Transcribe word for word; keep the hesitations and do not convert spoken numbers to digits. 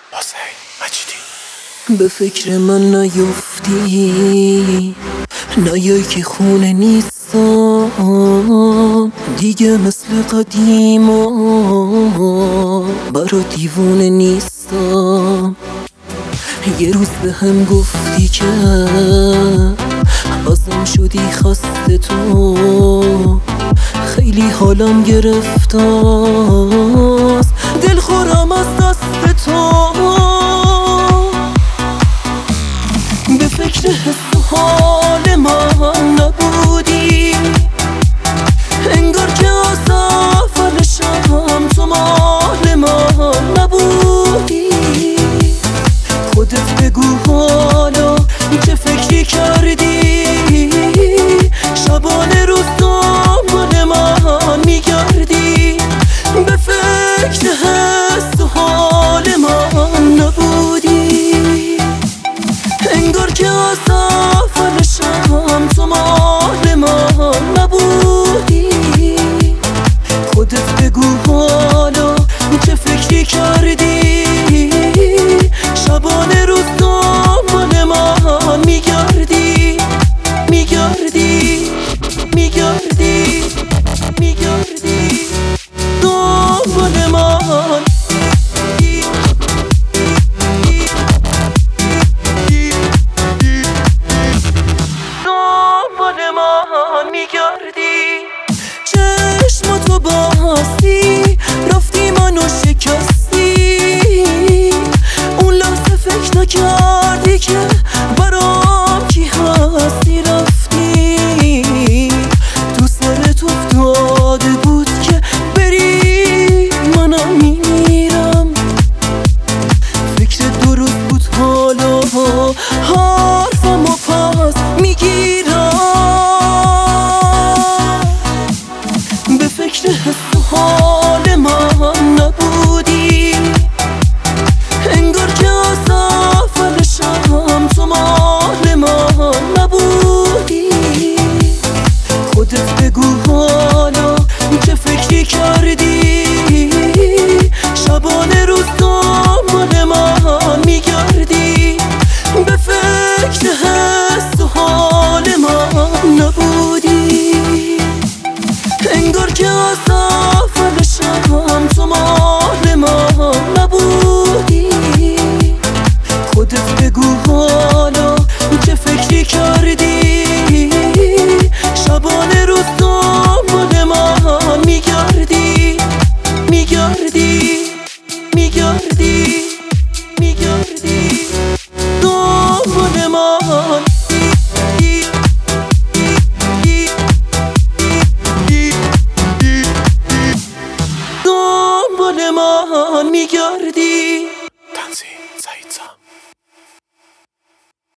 حسین مجیدی. به فکر من نیفتی، نیای که خونه نیستم دیگه مثل قدیما، برا دیوونه نیستم. یه روز به هم گفتی که ازم شدی خسته، تو خیلی حالم گرفتاست، دل خورم از دست تو. به فکر حس و حال من نبودی، انگار که از اول شب تو مال من نبودی. خودت بگو حالا چه فکری کردی، شبانه روز دنبال من میگردی. به فکر حس و حال من نبودی، انگار که از اول شب تو مال من نبودی. خودت بگو حالا چه فکری کردی، شبانه روز دنبال من میگردی میگردی میگردی میگردی دنبال من. دنبال من میگردی، چشماتو باستی رفتی منو شکستی. اون لحظه فکر نکردی که برام کی هستی، رفتی تو سرت افتاده بود که بری منم میمیرم. فکر درست بود حالا حرفمو پس میگیرم. به فکر حس و حال من نبودی، انگار که از اول شب تو مال من نبودی. خودت بگو حالا چه فکری کردی، شبانه روز دنبال من میگردی. به فکر حس و حال من نبودی، انگار که از اول شب تو مال من نبودی. خودت بگو حالا چه فکری کردی، شبانه روز دنبال من میگردی میگردی میگردی میگردی دنبال من. دنبال من میگردی.